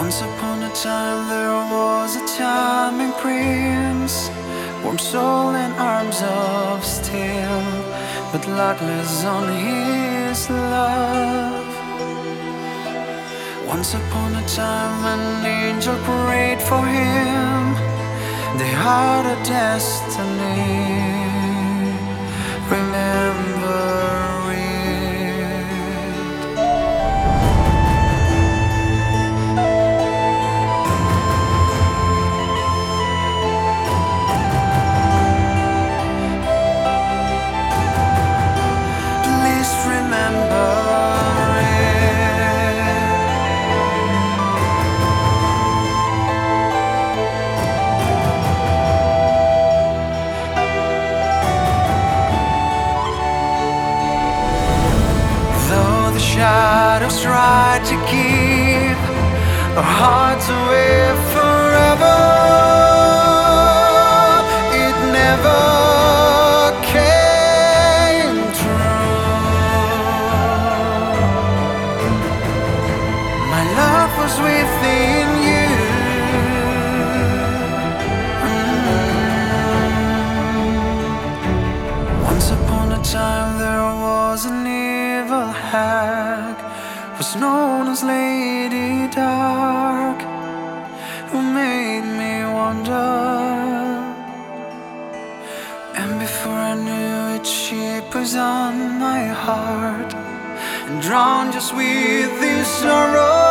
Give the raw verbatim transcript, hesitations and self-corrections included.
Once upon a time there was a charming prince, warm soul and arms of steel, but luckless on his love. Once upon a time an angel prayed for him, they had a destiny. Remember shadows try to keep our hearts away forever. It never came true. My love was within you. Mm. Once upon a time there was an evil hag, was known as Lady Dark, who made me wonder. And before I knew it, she poisoned my heart and drowned just with this sorrow.